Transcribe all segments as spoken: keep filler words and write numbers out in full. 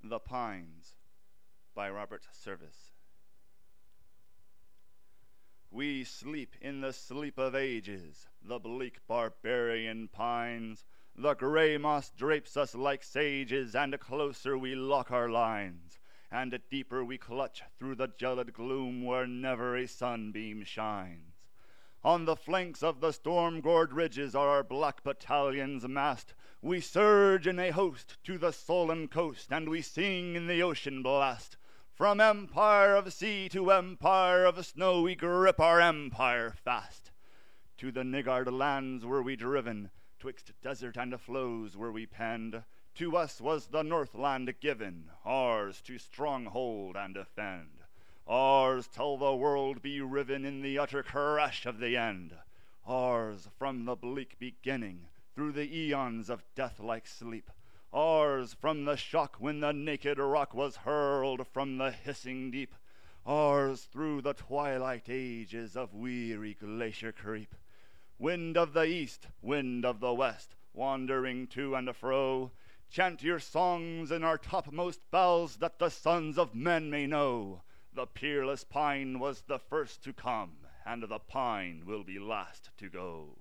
The Pines by Robert Service. We sleep in the sleep of ages, the bleak barbarian pines. The gray moss drapes us like sages, and closer we lock our lines, and deeper we clutch through the gelid gloom where never a sunbeam shines. On the flanks of the storm-gored ridges are our black battalions massed. We surge in a host to the sullen coast, and we sing in the ocean blast. From empire of sea to empire of snow, we grip our empire fast. To the niggard lands were we driven, twixt desert and flows were we penned. To us was the Northland given, ours to stronghold and defend. Ours till the world be riven in the utter crash of the end. Ours from the bleak beginning, through the eons of death-like sleep. Ours from the shock when the naked rock was hurled from the hissing deep. Ours through the twilight ages of weary glacier creep. Wind of the east, wind of the west, wandering to and fro, chant your songs in our topmost boughs that the sons of men may know. The peerless pine was the first to come, and the pine will be last to go.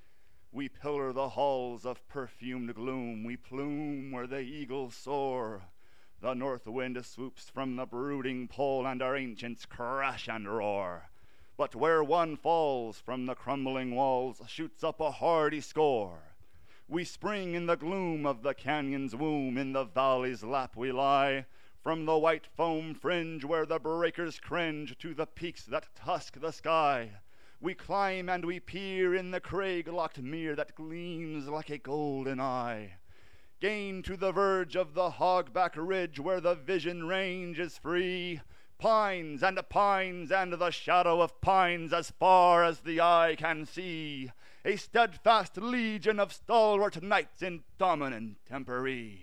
We pillar the halls of perfumed gloom, we plume where the eagles soar. The north wind swoops from the brooding pole, and our ancients crash and roar. But where one falls from the crumbling walls, shoots up a hardy score. We spring in the gloom of the canyon's womb, in the valley's lap we lie. From the white foam fringe where the breakers cringe to the peaks that tusk the sky. We climb and we peer in the crag-locked mere that gleams like a golden eye. Gain to the verge of the hogback ridge where the vision range is free. Pines and pines and the shadow of pines as far as the eye can see. A steadfast legion of stalwart knights in dominant temporee.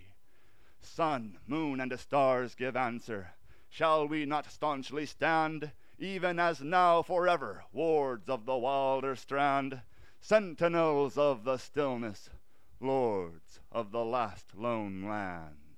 Sun, moon, and stars give answer. Shall we not staunchly stand, even as now forever, wards of the wilder strand, sentinels of the stillness, lords of the last lone land?